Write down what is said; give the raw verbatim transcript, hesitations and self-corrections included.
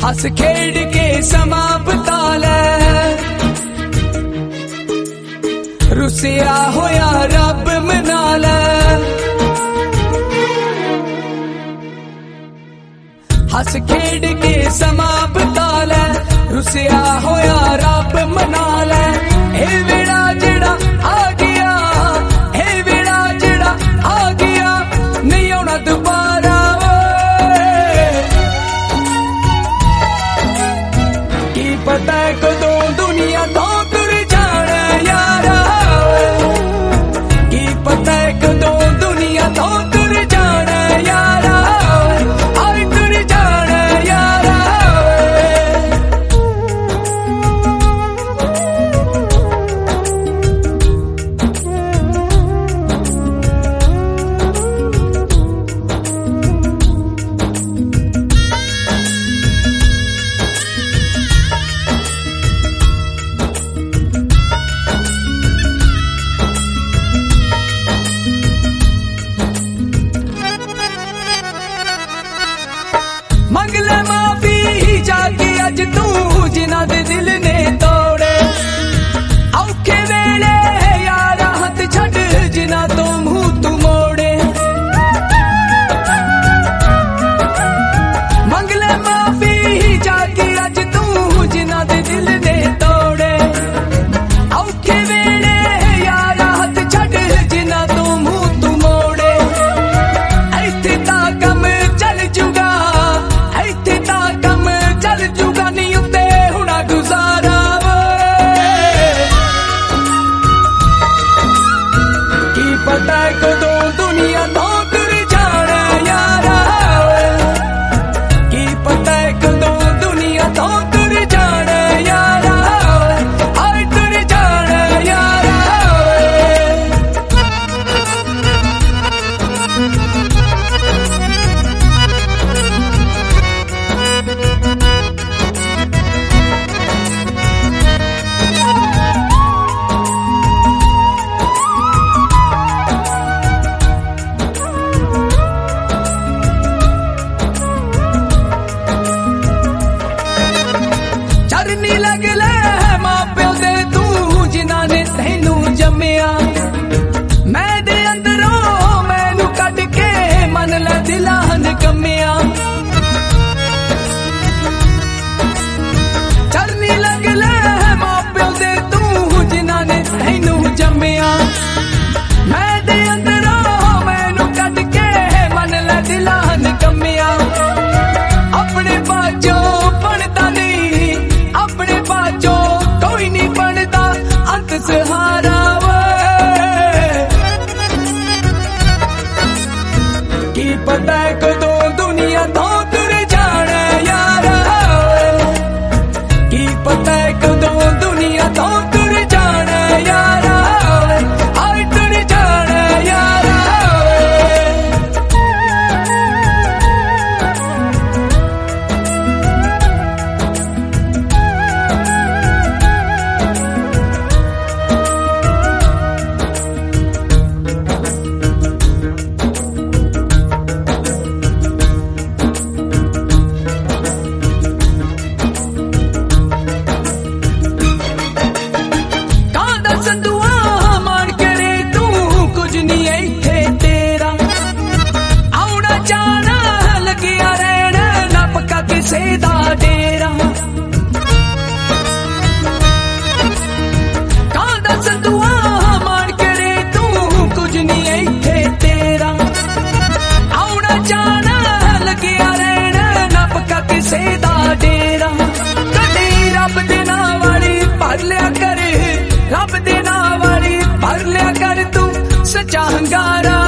हस खेड़ के समा बिता ले, रुसिया होया रब मना ले। हस खेड़ के समा बिता ले, रुसिया होया रब मना ले। ए वेड़ा जेड़ा आ गया, ए वेड़ा जेड़ा आ गया, नहीं आना दोबारा। की पता है कदों दुनिया तो तुर जाना यारा, की पता है कदों दुनिया तो तुर जाना यारा, आई तुर जाना यारा। मंगले माफी जाके अज तू जिन्हां दे दिल ने तोड़े, औखे वेले यारा हथ छड़ जिन्हां तो मुंह तू मोड़े। मंगले माफी जाके अज तू जिन्हां दे दिल ने तोड़े, औखे वेले यारा हथ छड़ जिन्हां तो मुंह तू मोड़े। ऐथे तां कम चल जुगा, चल जुगा नहीं उत्ते हुणा गुजारा। की पता है कदों दुनिया तो तुर जाना यारा, की पता है कदों दुनिया तो तुर जाना यारा, आई तुर जाना यारा। चरनी लग ले मां प्यो दे तू जिन्हां ने तैनू जम्मिया, मैं दे अंदरों मैनू कढ के मन लै दिलां निकम्मिया। चरनी लग ले मां प्यो दे तू जिन्हां ने तैनू जम्मिया, मैं दे अंदरों मैनू कढ के मन लै दिलां निकम्मिया। अपने बाजों बनदा नहीं, अपने बाजों कोई नहीं बनदा, अंत सहारा वे। की पता है कदों दुनिया तो तुर जाना यारा, की पता है कदों दुनिया तो तुर जाना यारा, आई तुर जाना यारा। संदुआ मान करे तू कुछ नहीं इत्थे तेरा, आउणा जाना लगिया रहना ना पक्का किसे दा डेरा। कांदा संदुआ मान करे तू कुछ नहीं इत्थे तेरा, आउणा जाना लगिया रहना ना पक्का किसे दा डेरा। कदी रब दे नां वाली भर लिया कर, रब दे नां वाली भर लिया कर तू सच्चा हंगारा।